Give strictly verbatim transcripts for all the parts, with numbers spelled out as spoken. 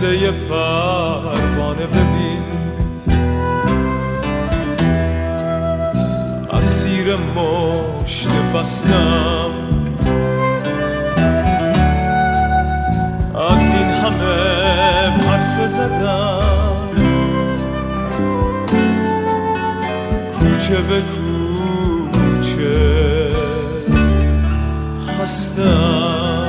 مثل یه پروانه ببین اسیر مشت بستم از این همه پرسه زدم کوچه به کوچه خستم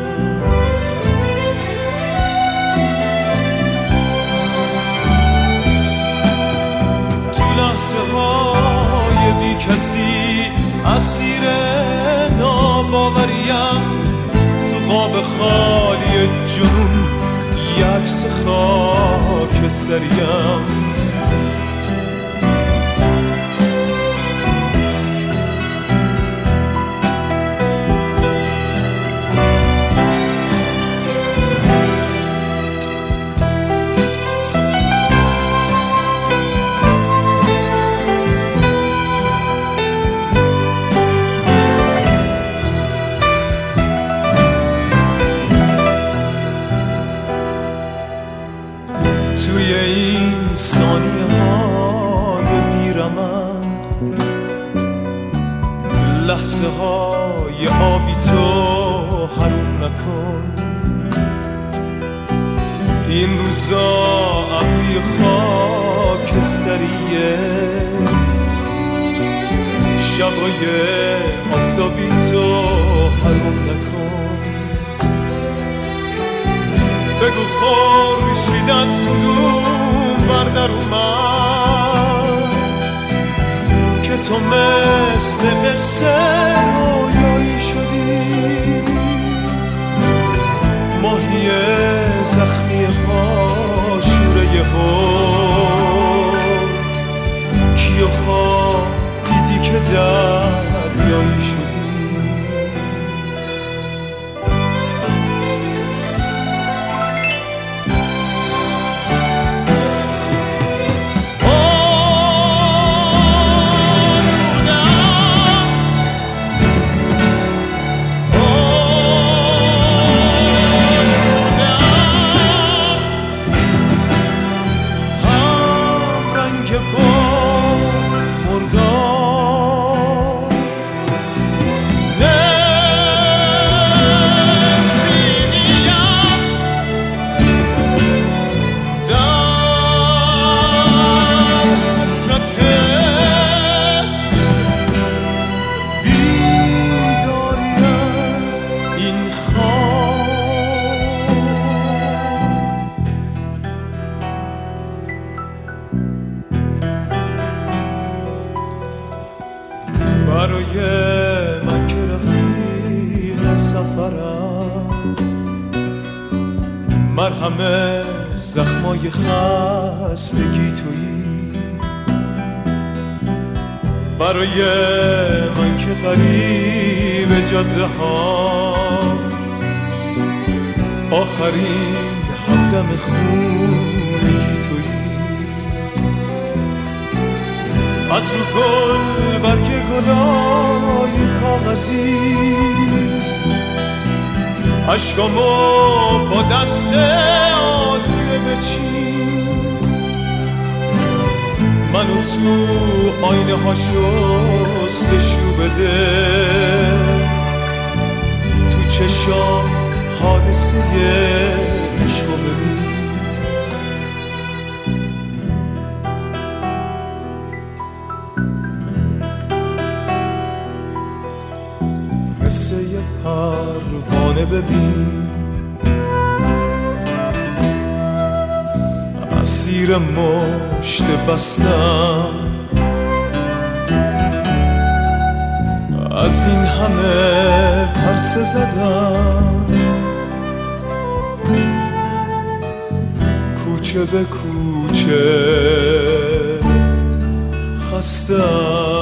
تو لحظه های بی کسی اسیر ناباوریم تو خواب خالی جنون یک عکس خاکستریم توی این ثانیه های بیرمند لحظه های آبی تو حروم نکن این روزا ابری خاکستریه شبای آفتابی تو حروم نکن بگو خورشید از کدوم بردر اومد که تو مثل قصه رویایی شدی ماهی زخمی پاشوره حوض کیو خواب دیدی که دریایی شدی برای من که رفیق سفرم مرهم زخمای خستگی تویی برای من که غریب جاده ها آخرین همدم خونگی تویی از رو گل برگ گلای کاغذی عشقامو با دست آلوده بچین منو تو آینه ها شستشو بده تو چشام حادثه عشقو ببین مثل یه پروانه ببین اسیر مشت بستم از این همه پرسه زدم کوچه به کوچه خستم